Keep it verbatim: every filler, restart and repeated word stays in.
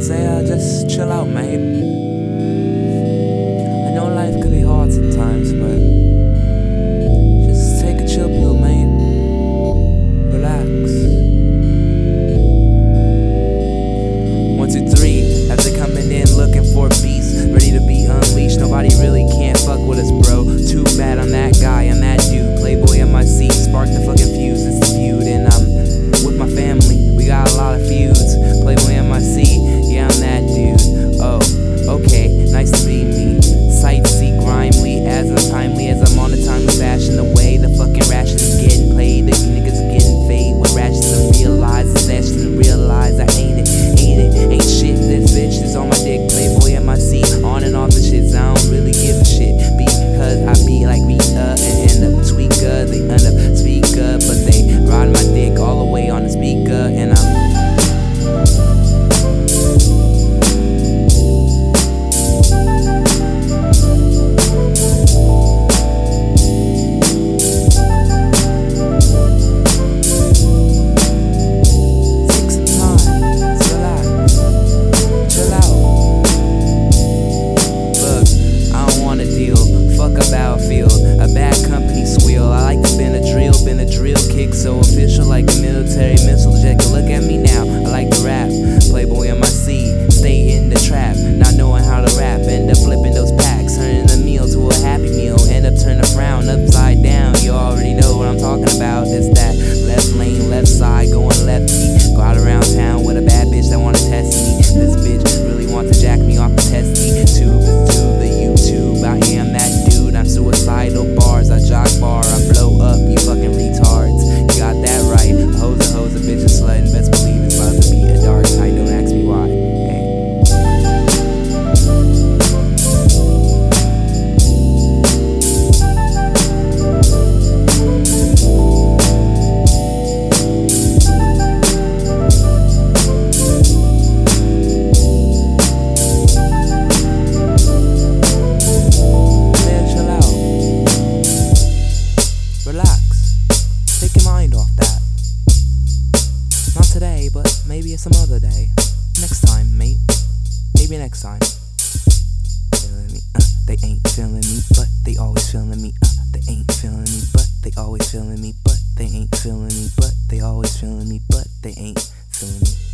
say uh, just chill out, mate. I know life could be hard sometimes, but just take a chill pill, mate. Relax. One, two, three. As they coming in looking for beasts, ready to be unleashed. Nobody really can't fuck with us, bro. Too bad I'm that guy, I'm that dude. Playboy M I C, spark the fucking fuse. It's the feud, and I'm with my family. We got a lot of feuds. Playboy M I C, yeah, I'm that dude. Oh, okay, nice to be me. Sightsee grimely, as untimely as I'm on a timely fashion. The way the fucking ration is getting played, the niggas are getting fade with ratchets and realize it's dashed and realize I ain't it, ain't it, ain't shit. This bitch is on my dick. Playboy M I C, on and off the shits. I don't really give a shit because I be like Rita and end up tweaker. They end up speaker, but they ride my dick all the way on the speaker, and I'm. So official like a military missile jet. Look at me now, I like to rap. Playboy M I C, stay in the trap, not knowing how to rap. End up flipping those packs, turning a meal to a happy meal. End up turning a frown upside down. You already know what I'm talking about. It's that left lane, left side, going lefty. Go out around town with a bad bitch that wanna test me. This bitch really wants to jack me off the testy. Tube is to the YouTube. I am that dude. I'm suicidal bars. I jog bar. I blow up. You fucking retards. Got that right. A hoes a hoes, a bitch a slut, and best believe it's about to be a dark night. Don't ask me why. Hey. Man, chill out. Relax. Take your mind off that. Not today, but maybe some other day. Next time, mate. Maybe next time. Feeling me, uh, they ain't feeling me, but they always feeling me. Uh, they ain't feeling me, but they always feeling me, but they ain't feeling me, but they always feeling me, but they ain't feeling me.